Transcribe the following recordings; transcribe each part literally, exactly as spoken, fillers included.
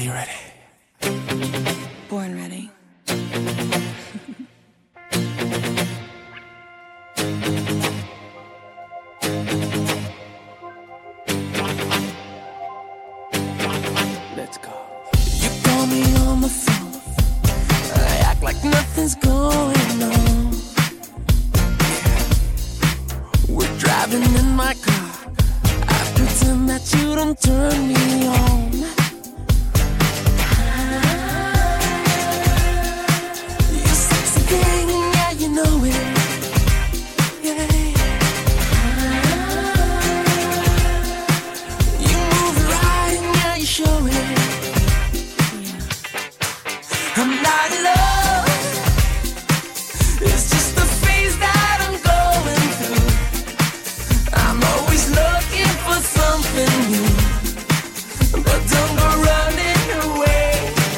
you ready? Born ready. Let's go. You call me on the phone, I act like nothing's going on. We're driving in my car, I pretend that you don't turn me on. You sexy thing, yeah, you know it. Yeah. You move it right, yeah, you show it. I'm not in love, it's just the phase that I'm going through. I'm always looking for something new, but don't go running away.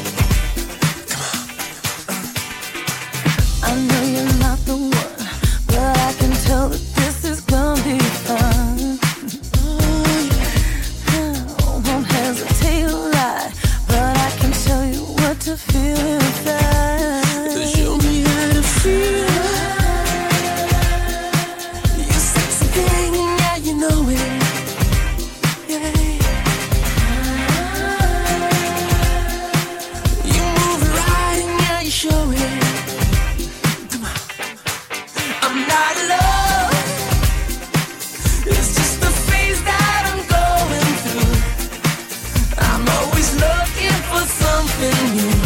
Come on. I know you're not the one, but I can tell that this is gonna be fun. Oh, yeah. I won't hesitate to lie, but I can show you what to feel inside. Show me how to feel. You sexy thing, yeah, you know it. Yeah. You move it right, yeah, you show it. Come on. I'm not in love, it's just the phase that I'm going through. I'm always looking for something new,